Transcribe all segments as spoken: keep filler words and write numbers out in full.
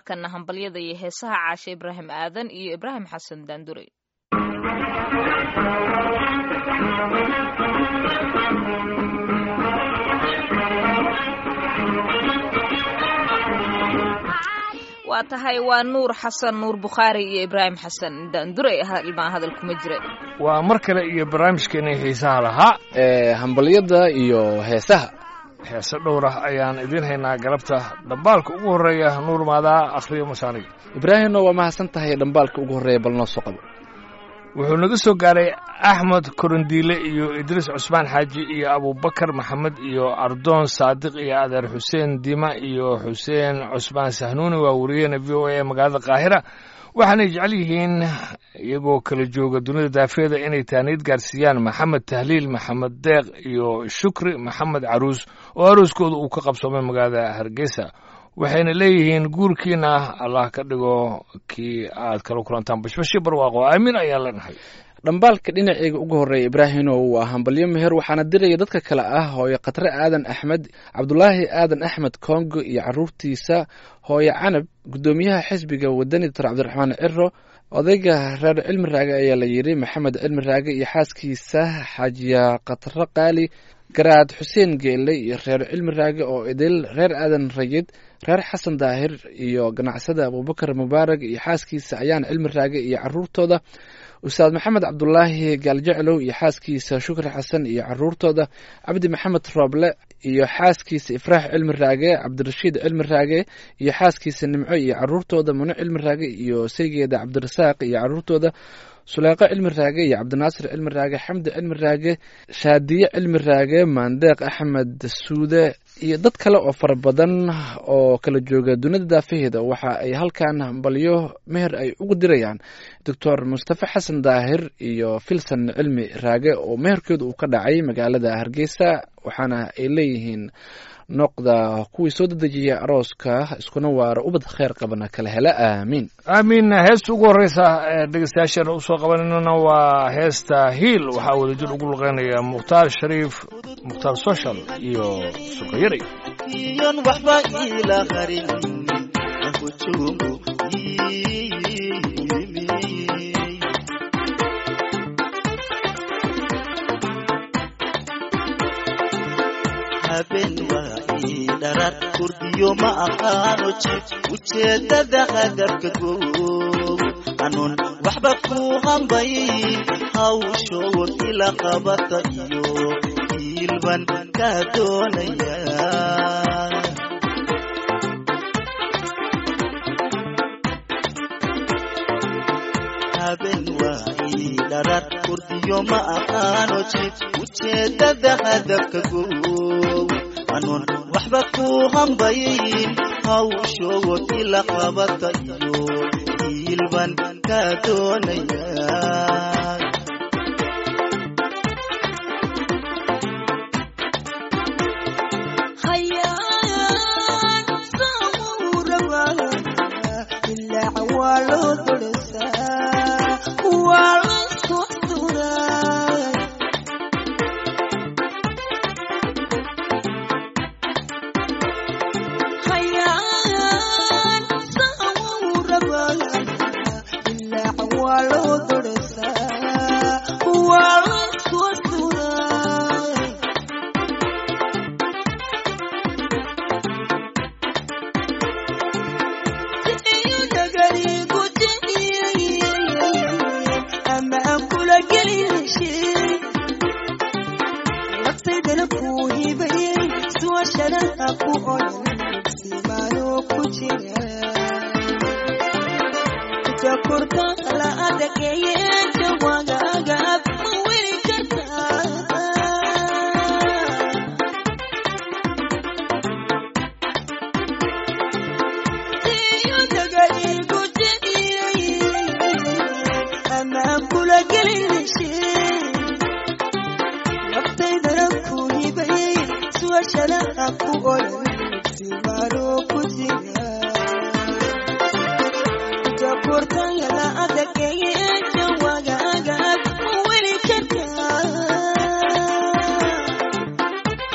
markana hambalyada iyo heesaha Caashe Ibraahim Aadan iyo Ibraahim Xasan Daandure. waa tahay waa Nuur Xasan Nuur Bukhari iyo Ibraahim Xasan Daandure ilmaa hadal kuma jira. waa mar kale iyo barnaamijkeena heesaha lahaa ee hambalyada iyo heesaha. heesa dhowr ah ayaan idin haynaa galabta. dhambaalka ugu horeeya Nuur maadaa akhriyo masaani. Ibraahimna waa mahadsan tahay dhambaalka ugu horeeya bal noo soo qabo. wuxuu naga soo gaaray Axmed Korondiile iyo Idris Cusmaan Xaaji iyo Abubakar Maxamed iyo Ardoon Saadiq iyo Adeer Xuseen Dima iyo Xuseen Cusmaan Sahnuuni waa wariyeen V O A magaalada Qaahira. waxaanay jecel yihiin iyagoo kala jooga dunida daafeeda inay taaniid gaarsiiyaan Maxamed Tahliil Maxamed Deeq iyo Shukri Maxamed Caruus oo arooskooda uu ka qabsoomay magaalada Hargeysa. waxayna leeyihiin guurkiina Allah ka dhigo kii aad kala kulantaan bashbashi barwaaqo aamin ayaan leenahay. dhambaalka dhinacayga ugu horeeya Ibraahino waa hambalyo meher waxaana diraya dadka kale ah hooyo Qatre Aadan Axmed, Cabdullaahi Aadan Axmed Kongo iyo caruurtiisa, hooyo Canab, gudoomiyaha xisbiga wadani Dr Cabdiraxmaan Ciro, odayga reer Cilmi Raage ayaa la yiri Maxamed Cilmi Raage iyo xaaskiisa Xaajiya Qatre Qaali, Garaad Xuseen Geelle iyo reer Cilmi Raage oo idil reer Aadan Rayid, reer Xasan Daahir iyo ganacsada Abubakar Mubaarak iyo xaaskiisa ayaan Cilmi Raage iyo caruurtooda, Ustaad Maxamed Cabdullaahi Gaaljeclow iyo xaaskiisa Shukri Xasan iyo caruurtooda, Cabdi Maxamed Rooble iyo xaaskiisa Ifraax Cilmi Raage, Cabdirashiid Cilmi Raage iyo xaaskiisa Nimco iyo caruurtooda, Muno Cilmi Raage iyo saygeeda Cabdirasaaq iyo caruurtooda, Suleeqa Cilmi Raage iyo Cabdinaasir Cilmi Raage, Xamdi Cilmi Raage, Shaadiye Cilmi Raage, Maandeeq Axmed Suude iyo dad kale oo fara badan oo kala jooga dunida daafaheeda. waxa ay halkan hambalyo meher ay ugu dirayaan Doctor Mustafa Xasan Daahir iyo Filsan Cilmi Raage oo meherkooda uu ka dhacay magaalada Hargeysa. waxaana ay leeyihiin noqda kuwii soo dedejiya arooska iskuna waara ubad khayr qabana kala hela aamin aamin. heesta ugu horeysa ee dhegeystayaasheena u soo qabanayna waa heesta Hiil. waxaa wadajir ugu luqeynaya Mukhtaar Shariif, Mukhtaar Social iyo Sugayri. iyon waxba ila qarin ku joogo haben waa darar kurdiyo ma aqaano jid ujeedada hadafka goob anuun waxba ku hambay hawsho ila qabata iyo ilban ka doonaya haben waa darar kurdiyo ma aqaano jid ujeedada hadafka goob anuun waxba ku hambayin hawsho ila qabata iyo ilban ka doonaya hayaan sawirwa illa awalo dolsa wala sodura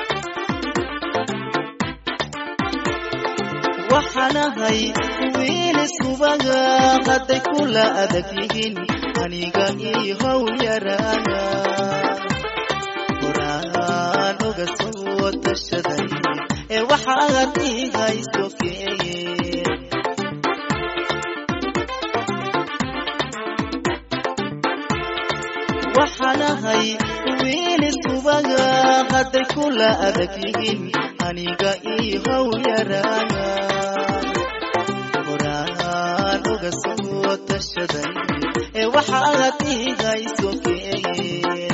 waxanahay hadday kula adag yihiin aniga ii how yaraaya horaan uga soo tashaday ee waxaad ii hayso keeye waxaanahay wiil isubaga hadday kula adag yihiin aniga ii how yaraaya horaan uga soo tashaday ee waxaad ii hayso keeye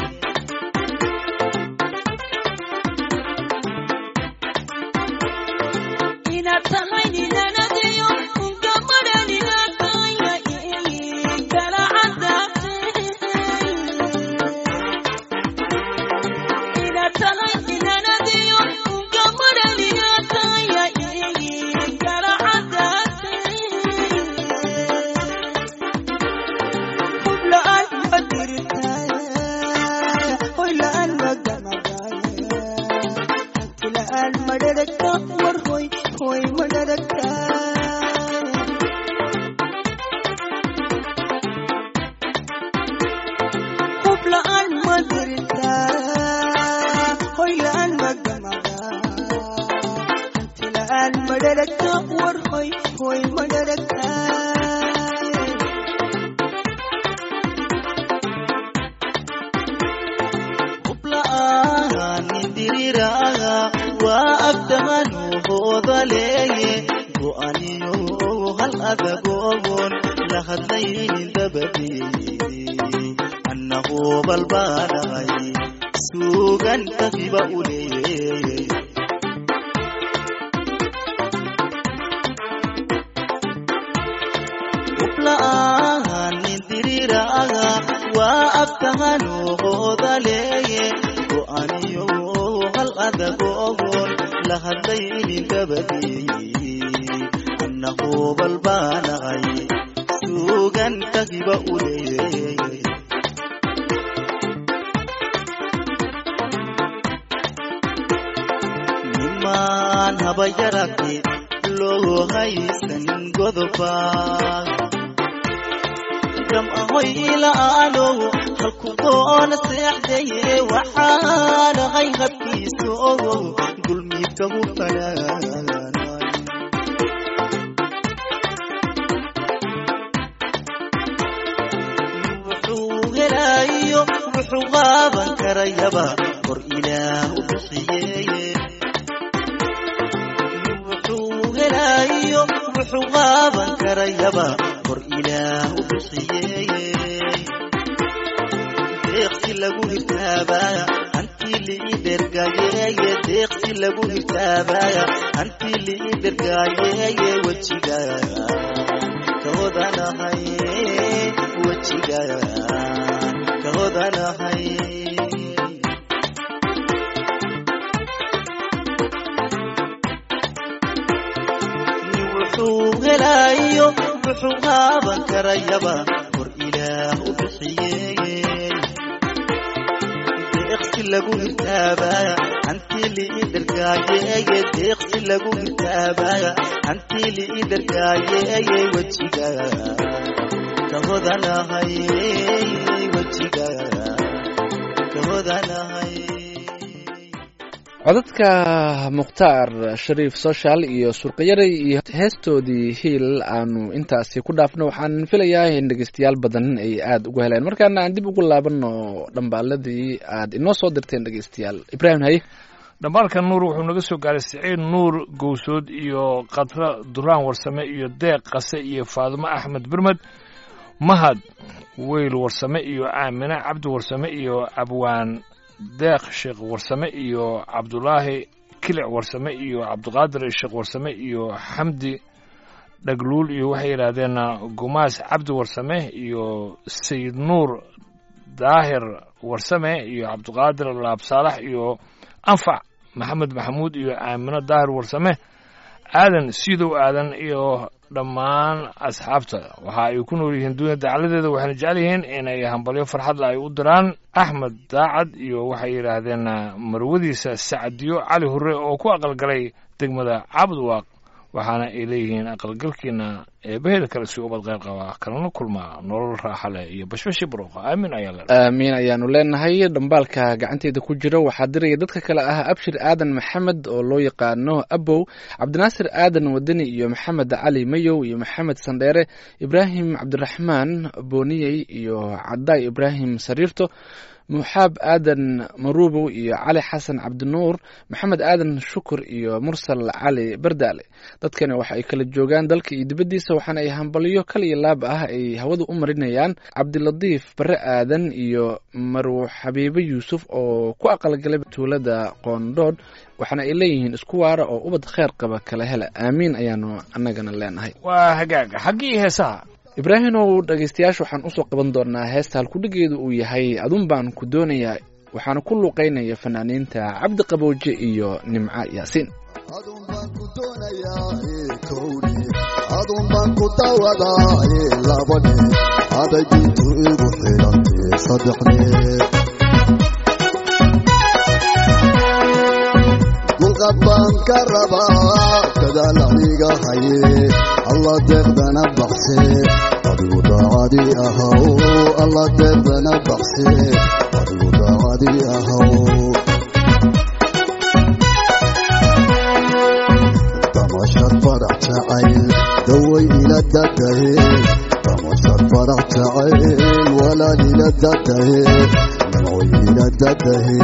codadka mukhtaar shariif social iyo surqayaray iyo heestoodii hiil aanu intaasi ku dhaafno waxaan filayaa in dhegeystayaal badan ay aada ugu heleen markaana aan dib ugu laabano dhambaaladii aad inoo soo dirteen dhegeystayaal ibraahim haye dhambaalka nuur wuxuu naga soo gaaray siciid nuur gowsood iyo qadra duraan warsame iyo deeq qase iyo faadimo axmed birmed mahad weyl warsame iyo aamine cabdi warsame iyo abwaan deeq sheekh warsame iyo cabdulaahi kilic warsame iyo cabdiqaadir sheekh warsame iyo xamdi dhagluul iyo waxay yidhaahdeen gumaas cabdi warsame iyo sayid nuur daahir warsame iyo cabdiqaadir laab saalax iyo anfac maxamed maxamuud iyo aamino daahir warsame aadan siidow aadan iyo dhammaan asxaabta waxa ay ku nool yihiin dunya dacaladeeda waxayna jecel yihiin inay hambalyo farxadla ay u diraan axmed daacad iyo waxay yidhaahdeen marwadiisa sacdiyo cali hurre oo ku aqalgalay degmada cabdwaaq waxaana ay leeyihiin aqalgalkiina eebaheeda kale si ubad qeyr qabaa kalana kulmaa nolol raaxa leh iyo bashbashi buruqa aamin ayaa le aamiin ayaanu leenahay dhambaalka gacanteeda ku jira waxaa diraya dadka kale ah abshir aadan maxamed oo loo yaqaano abow cabdinaasir aadan wadani iyo maxamed cali mayow iyo maxamed sandheere ibraahim cabdiraxmaan booniyey iyo cadaay ibraahim sariirto muxaab aadan maruubow iyo cali xasan cabdinuur maxamed aadan shukur iyo mursal cali bardaale dadkani waxa ay kala joogaan dalka iyo dibaddiisa waxaana ay hambalyo kal iyo laab ah ay hawada u marinayaan cabdilatiif bare aadan iyo marw xabiibe yuusuf oo ku aqalgalay tuulada qoondhoodh waxaana ay leeyihiin isku waara oo ubad kheyr qaba kala hela aamiin ayaanu annagana leenahay waa hagaaga xaggii heesaha ibraahimow dhegaystayaasha waxaan usoo qaban doonaa heesta halkudhigeedu uu yahay adun baan ku doonayaa waxaana ku luuqaynaya fanaaniinta cabdi qabooje iyo nimca yaasiin adun baan ku doonayaa kowni adun baan ku dawadaa labadhe aday diintu igu xidhantay saddexdhe dulqad baan ka rabaa dadaal aniga haye alla deeqdana baxse adigu daacadii ahaw alla deeqdana baxse adigu daacadii ahaw damashad farax jacayl daway ila dadahe damashad farax jacayl walaal ila dadahe nimcoy ila dadahe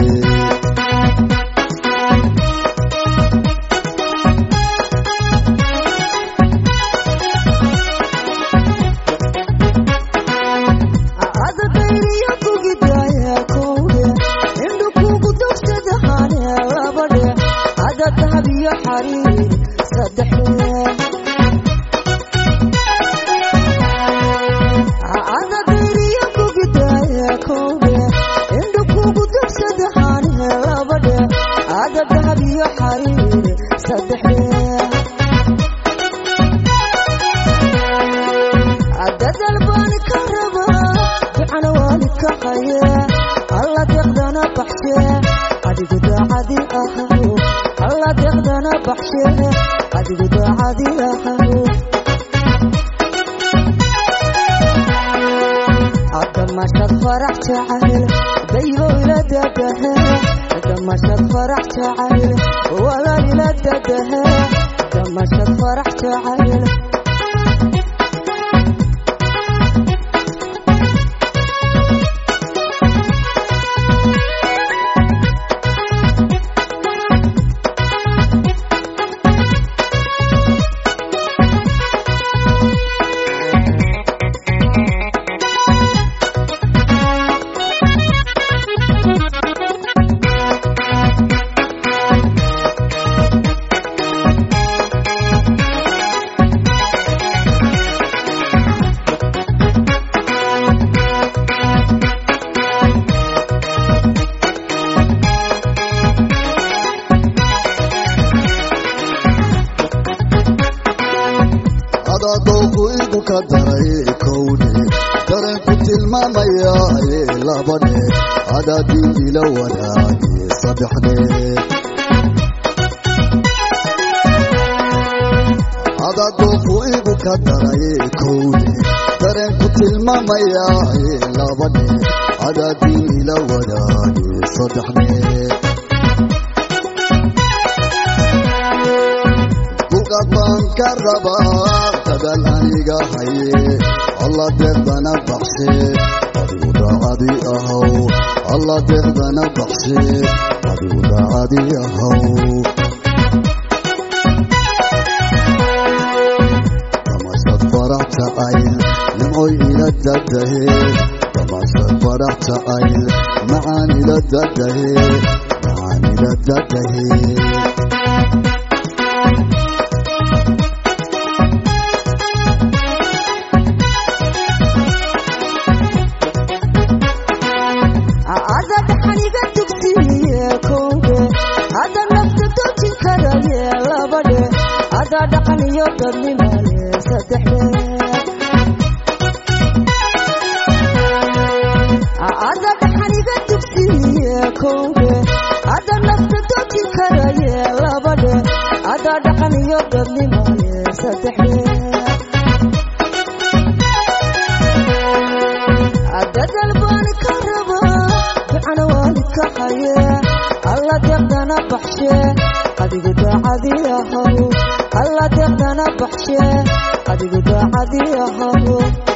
doonaye alla deeqdana baxshe adigu daacadii ahaw alla deeqdana baxshe adigu daacadii ahaw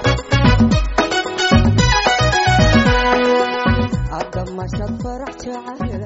adamashad farax jacayl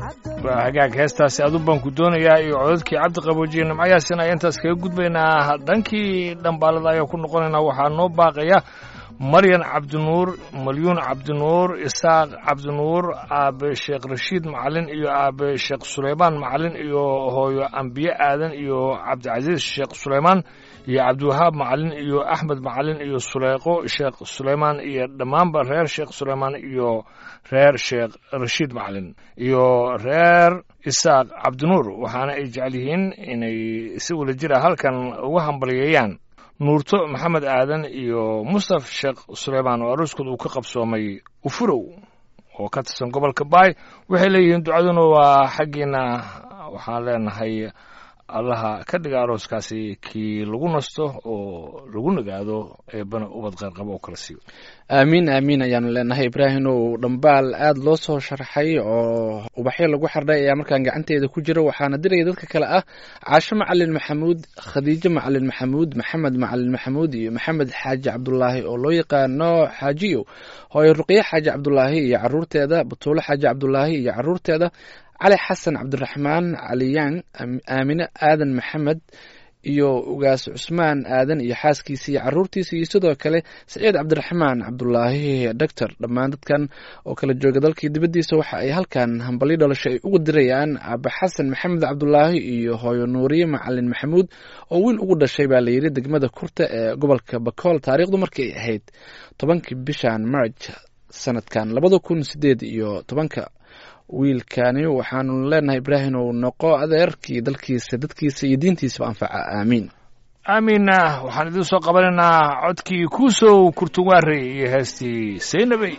waa hagaag heestaasi adun baan ku doonayaa iyo codadkii cabdi qaboojiye nimcayaasina ayaan intaas kaga gudbaynaa dhankii dhambaalada ayaa ku noqonaynaa waxaa noo baaqaya maryan cabdinuur malyuun cabdinuur isaaq cabdinuur aabe sheekh rashiid macalin iyo aabe sheekh suleymaan macalin iyo hooyo ambiye aadan iyo cabdicasiis sheekh suleymaan iyo cabdiwahaab macalin iyo axmed macalin iyo suleyqo sheekh suleymaan iyo dhammaanba reer sheekh suleymaan iyo reer sheekh rashiid macalin iyo reer isaaq cabdinuur waxaana ay jecel yihiin inay si wada jira halkan uga hambalyeeyaan nuurto maxamed aadan iyo mustaf sheekh suleymaan oo arooskooda uu ka qabsoomay ufurow oo ka tirsan gobolka baay waxay leeyihiin ducaduna waa xaggiina waxaan leenahay allaha ka dhiga arooskaasi kii lagu nasto oo lagu nagaado eebana ubad qayrqabo oo kala siiyo aamiin aamiin ayaanu leenahay ibraahim oo dhambaal aada loo soo sharxay oo ubaxyo lagu xardhay ayaa markaan gacanteeda ku jira waxaana diraya dadka kale ah caasho macalin maxamuud khadiijo macalin maxamuud maxamed macalin maxamuud iyo maxamed xaaji cabdulaahi oo loo yaqaano xaajiyo hooyo ruqye xaaji cabdulaahi iyo caruurteeda batuulo xaaji cabdulaahi iyo caruurteeda cali xasan cabdiraxmaan caliyaan aamine aadan maxamed iyo ugaas cusmaan aadan iyo xaaskiisa iyo caruurtiisa iyo sidoo kale saciid cabdiraxmaan cabdulaahi doctor dhammaan dadkan oo kala jooga dalkii dibaddiisa waxa ay halkan hambalyo dhalasho ay ugu dirayaan aabe xasan maxamed cabdulaahi iyo hooyo nuuriye macalin maxamuud oo wiil ugu dhashay baa layidhi degmada kurta ee gobolka bakool taariikhdu markii ay ahayd tobankii bishan marj sanadkan labada kun sideed iyo tobanka wiilkani waxaanu leenahay ibraahim ou noqo adeerkii dalkiisa dadkiisa iyo diintiisaba anfaca aamiin aamiinna waxaan idiin soo qabanaynaa codkii kuusow kurtuwaare iyo heestii saynabey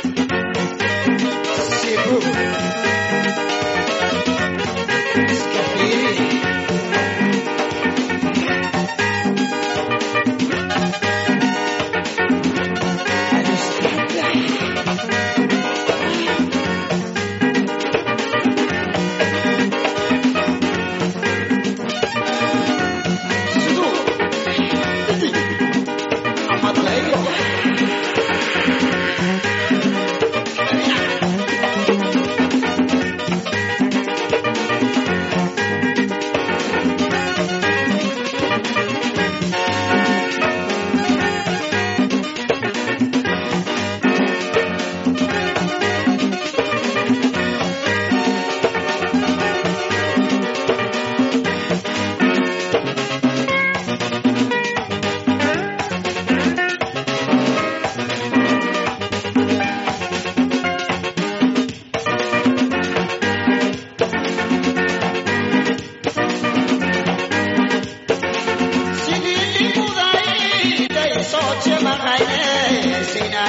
Thank you.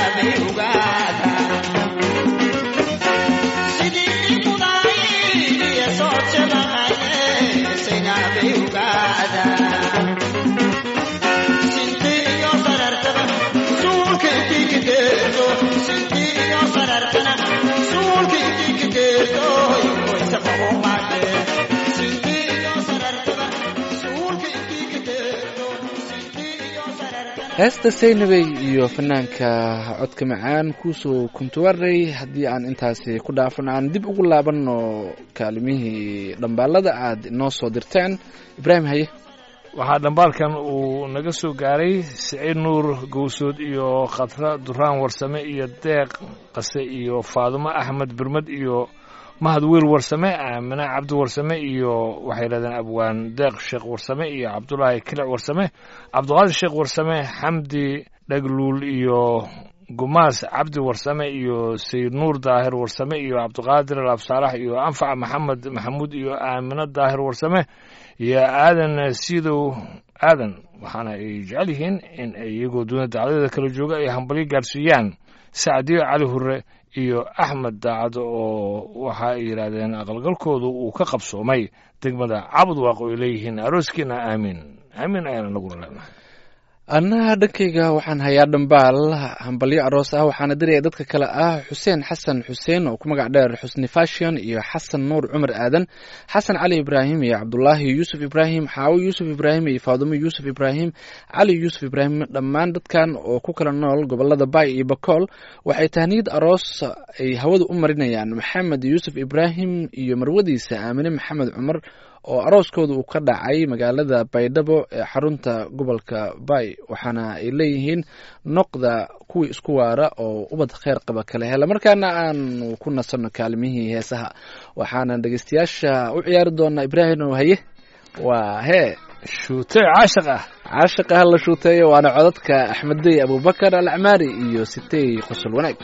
heesta saynabey iyo fanaanka codka macaan kuusoo kuntuwaray haddii aan intaasi ku dhaafan aan dib ugu laabanno kaalimihii dhambaalada aad inoo soo dirteen ibraahim haye waxaa dhambaalkan uu naga soo gaaray siciid nuur gowsood iyo khatra duraan warsame iyo deeq qase iyo faadumo axmed birmad iyo mahad wiil warsame aamina cabdi warsame iyo waxay yidhahdeen abwaan deeq sheekh warsame iyo cabdulaahi kilic warsame cabdiqaadir sheekh warsame xamdi dhagluul iyo gumaas cabdi warsame iyo sayid nuur daahir warsame iyo cabdiqaadir alaabsaalax iyo anfac maxamed maxamuud iyo aamino daahir warsame iyo aadan siidow aadan waxaana ay jecel yihiin in ay iyagoo duuna dacdadeeda kala jooga ay hambalyo gaarsiiyaan sacdiyo cali hurre iyo axmed daacad oo waxa ay yidhaahdeen aqalgalkoodu uu ka qabsoomay degmada cabudwaaq oo ay leeyihiin arooskiina aamiin aamiin ayaana nagula leenahay annaha dhankayga waxaan hayaa dhambaal hambalyo aroos ah waxaana diraya dadka kale ah xuseen xasan xuseen oo ku magac dheer xusni fashion iyo xasan nuur cumar aadan xasan cali ibraahim iyo cabdulaahi yuusuf ibraahim xaawo yuusuf ibraahim iyo faadumo yuusuf ibraahim cali yuusuf ibraahim dhammaan dadkan oo ku kala nool gobolada baay iyo bakool waxay tahniyad aroos ay hawada u marinayaan maxamed yuusuf ibraahim iyo marwadiisa aamine maxamed cumar oo arooskooda uu ka dhacay magaalada baydhabo ee xarunta gobolka baay waxaana ay leeyihiin noqda kuwii isku waara oo ubad kheyr qaba kala hela markaana aanu ku nasanno kaalimihii heesaha waxaana dhegeystayaasha u ciyaari doonaa ibraahim oo haye waa hee shuutey caashiq ah caashiqa hala shuuteeyo waana codadka axmeddey abubakar alacmaari iyo sitey qosol wanaag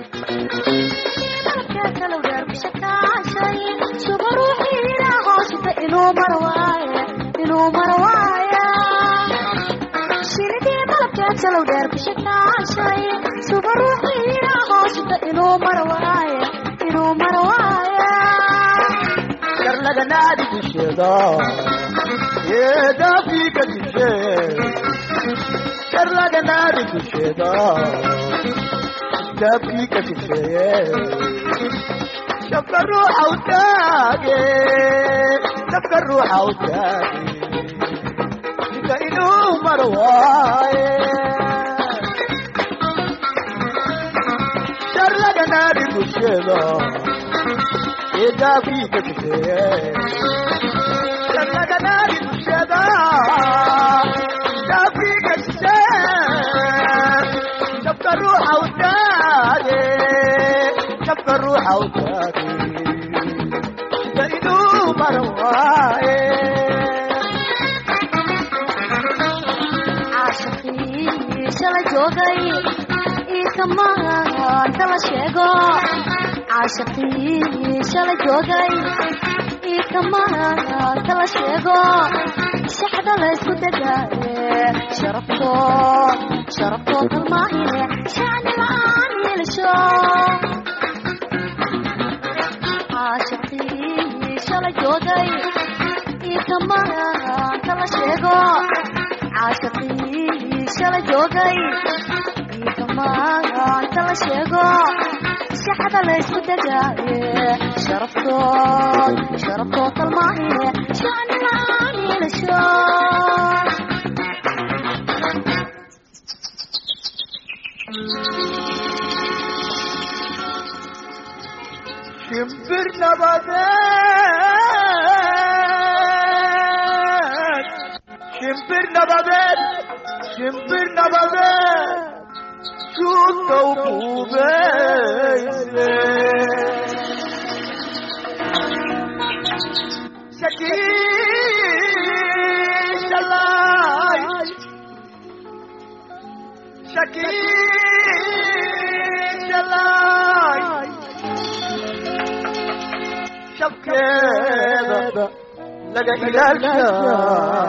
inuu marwaaye inuu marwaaye shiridii malabkeed salow dheer ku shakaashay suba ruuxiina hoosita inuu marwaaye inuu marwaaye karlaganaadi dusheeda yeedaafiika dishe karlaganaadi dusheeda daafiika disheeye shabka ruuxa u taage shabka ruuxa u taage sika inuu marwaaye sharlaganaadi dusheeda eedaafiika disheeye sharlaganaadi dusheeda daafiika disheeye shabka ruuxa u taage shabka ruuxa u taage sika inuu marwaaye caashaqii shala joogay ikamaanta la sheego caashaqii shala joogay ikamaanta la sheego shaxda la isku degaaye sharafto sharafto kalmaahine shacni la'aan yeelasho caashaqii shala joogay ikamaanta la sheego caashaqii shala joogay ikamaanta la sheego shaxda la isku degaaye sharaftood sharaftood kalmaahine shacni la'aan yeelasho shimbir nabadeed shimbir nabadeed shimbir nabadeed suutow buubeyse shakiishalay shakiishalay shabkeeda laga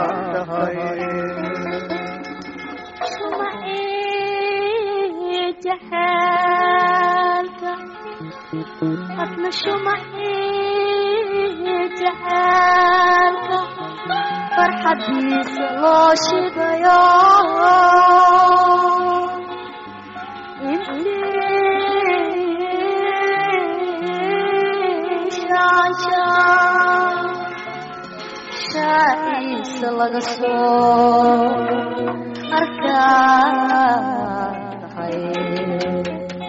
ilaalshahay جحالك أطنى شمعي جحالك فرحة بيس لاشي ضياء انتي شاشا شايس لغصور أركان خير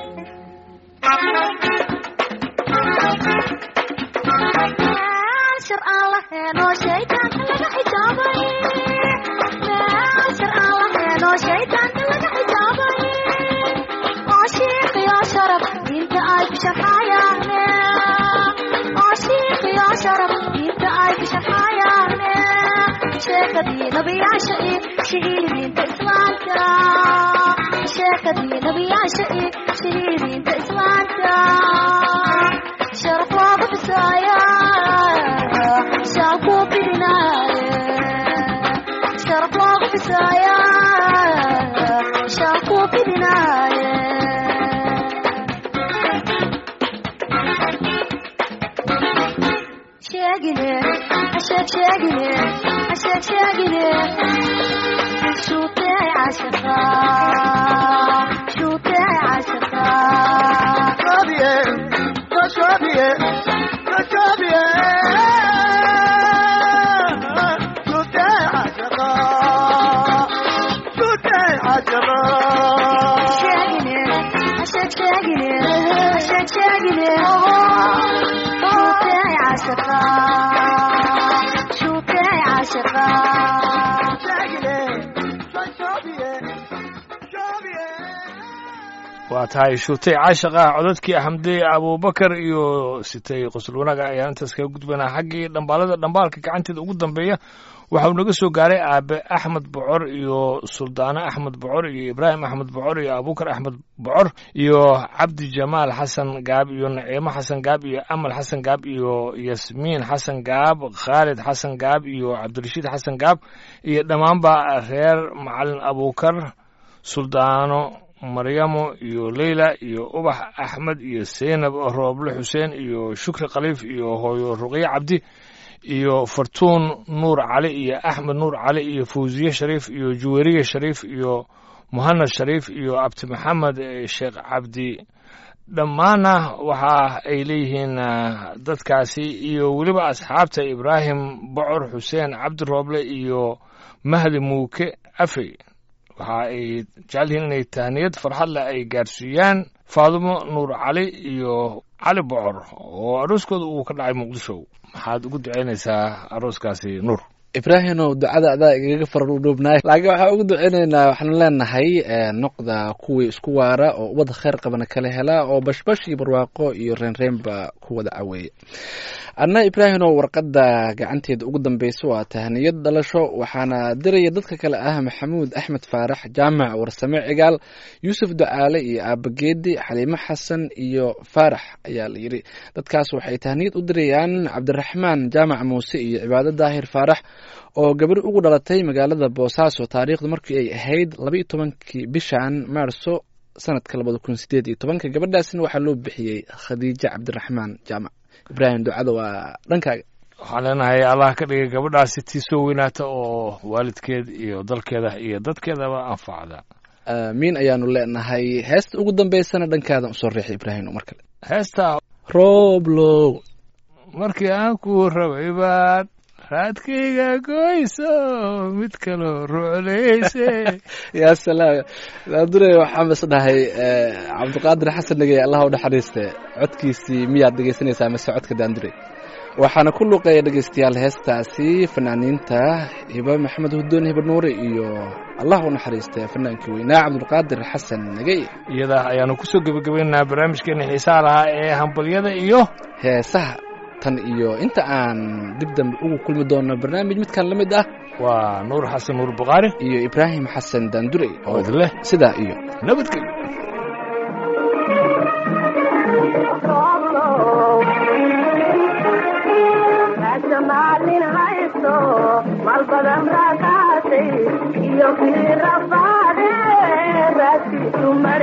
شر الله هنو شيطان لك حجابي شر الله هنو شيطان لك حجابي عاشق يا شرف انت عايش شفايانا عاشق يا شرف انت عايش شفايانا شيخدي نبي عشقي شهيري انت اسمعك شيخدي نبي عشقي شهيري انت اسمعك شرف واضح سايا شعبو بدنايا شرف واضح سايا شعبو بدنايا شاقني عشاق شاقني عشاق شاقني شوطي عشقا شوطي عشقا شابيه شابيه شابيه شوطي عشقا شوطي عشقا شاقني عشاق شاقني عشاق شاقني شوطي عشقا شوطي عشقا waa tahay shuutay caashiq ah codadkii axmdey abubakar iyo sitay qosol wanaaga ayaan intaas kaga gudbanaa xaggii dhambaalada dhambaalka gacanteeda ugu dambeeya waxa uu naga soo gaaray aabe axmed bocor iyo suldaane axmed bocor iyo ibraahim axmed bocor iyo abubakar axmed bocor iyo cabdi jamaal xasan gaab iyo naciimo xasan gaab iyo amal xasan gaab iyo yasmiin xasan gaab khaalid xasan gaab iyo cabdirashiid xasan gaab iyo dhammaanba reer macalin abubakar suldaano maryamo iyo leyla iyo ubax axmed iyo seynab rooble xuseen iyo shukri khaliif iyo hooyo ruqye cabdi iyo fartuun nuur cali iyo axmed nuur cali iyo fawziye shariif iyo juweriye shariif iyo muhanad shariif iyo abdi maxamed sheekh cabdi dhammaana waxa ay leeyihiin dadkaasi iyo weliba asxaabta ibraahim bocor xuseen cabdi rooble iyo mahdi muuke afey waxa ay jecel yihiin inay tahniyad farxad leh ay gaarsiiyaan faadumo nuur cali iyo cali bocor oo arooskooda uu ka dhacay muqdisho maxaad ugu ducaynaysaa arooskaasi nuur ibraahimow ducada adaa igaga farudhuubnaay laakiin waxaan ugu duceynaynaa waxaanu leenahay noqda kuwii isku waara oo ubadda kheyr qabana kala hela oo bashbash iyo barwaaqo iyo reenreenba ku wada caweeya anna ibraahimow warqadda gacanteeda ugu dambeysa waa tahniyad dhalasho waxaana diraya dadka kale ah maxamuud axmed faarax jaamac warsame cigaal yuusuf ducaale iyo aabageedi xaliimo xasan iyo faarax ayaa la yidhi dadkaas waxay tahniyad u dirayaan cabdiraxmaan jaamac muuse iyo cibaado daahir faarax oo gabar ugu dhalatay magaalada boosaaso taariikhda markii ay ahayd laba iyo tobankii bishan maarso sanadka labada kun sideed iyo tobanka gabadhaasina waxaa loo bixiyey khadiijo cabdiraxmaan jaamac ibraahim ducada waa dhankaaga waxaan leenahay allah ka dhigay gabadhaasi tii soo weynaata oo waalidkeed iyo dalkeeda iyo dadkeedaba anfacda aamiin ayaanu leenahay heesta ugu dambeysana dhankaadan usoo riixay ibraahim mar kale heesta rooblow markii aan ku rabay baad raadkayga goyso mid kaloo ruclayse yaa salaam daadure waxaan bas dhahay cabdiqaadir xasan nagey allah u naxariiste codkiisii miyaad dhegeysanaysaa mase codka daandure waxaana ku luuqeeya dhegeystayaal heestaasi fanaaniinta hiba maxamed hudoon hiba nuure iyo allah u naxariiste fanaankii weynaa cabdulqaadir xasan nagey iyada ayaanu kusoo gebagabaynaynaa barnaamijkeena xiisaha lahaa ee hambalyada iyo heesaha tan iyo inta aan dib dambe ugu kulmi doono barnaamij midkan la mid ah waa nuur xasan nuur bukhaari iyo ibraahim xasan daandurey oo idleh sidaa iyo nabadgelyo iyo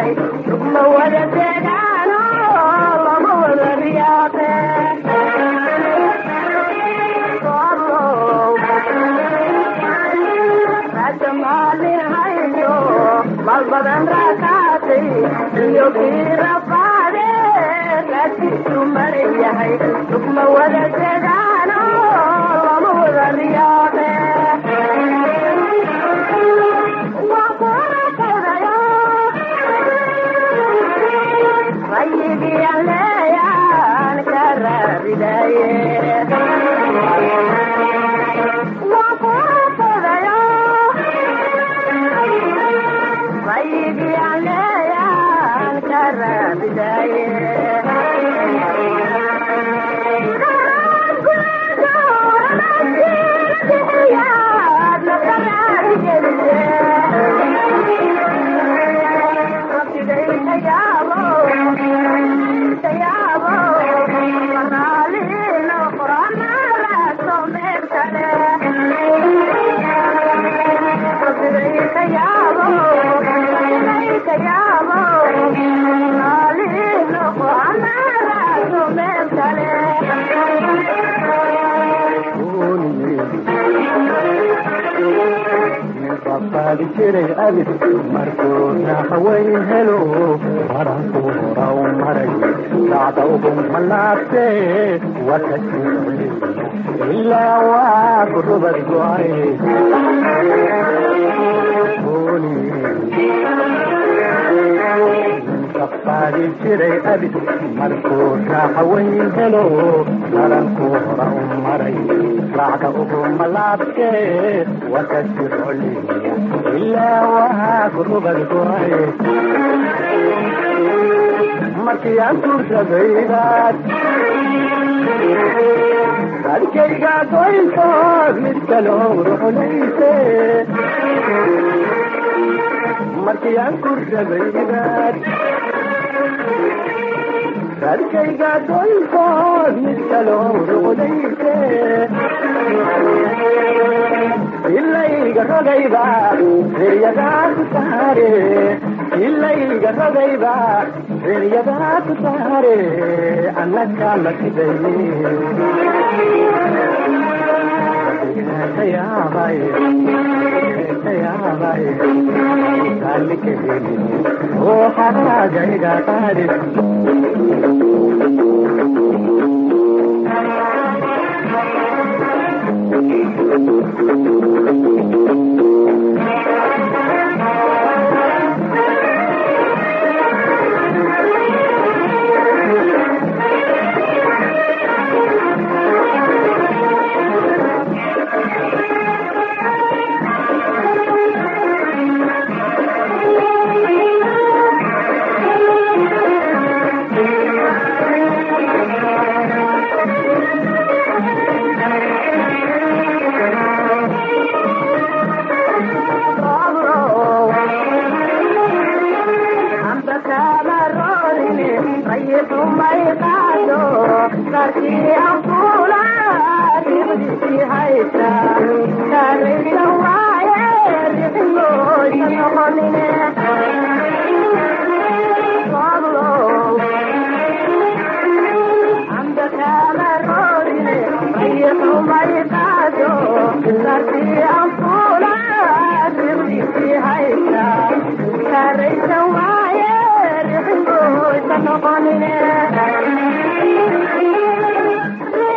Thank you.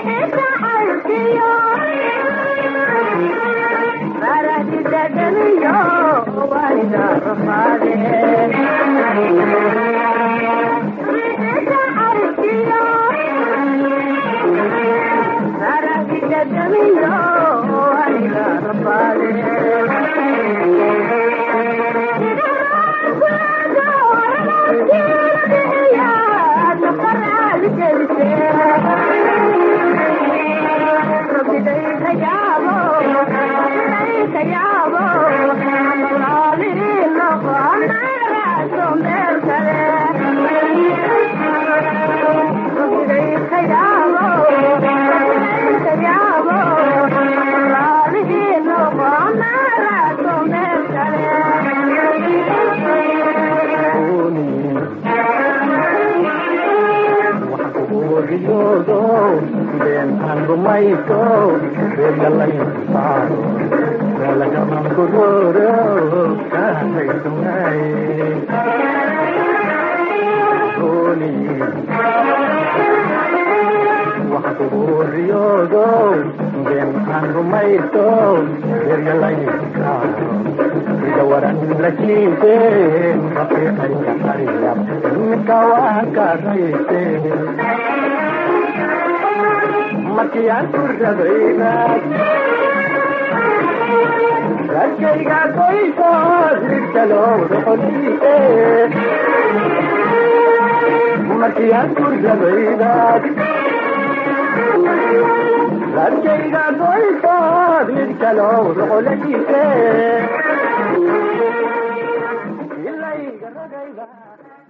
riyoodo been aan rumayso reergalayn saaro meelagaman ku rooro kaasaysunay rooni waxa kugu riyoodo been aan rumayso reergalayn saaro ida waran la jiifeen rafiiqayga qariyab iminka waan ka rayseen markii aan ku rabaynaad rajayga qoysood midkaloo roqodiise markii aan ku rabaynaad rajayga qoysood midkaloo roqodiise ilayga ragayda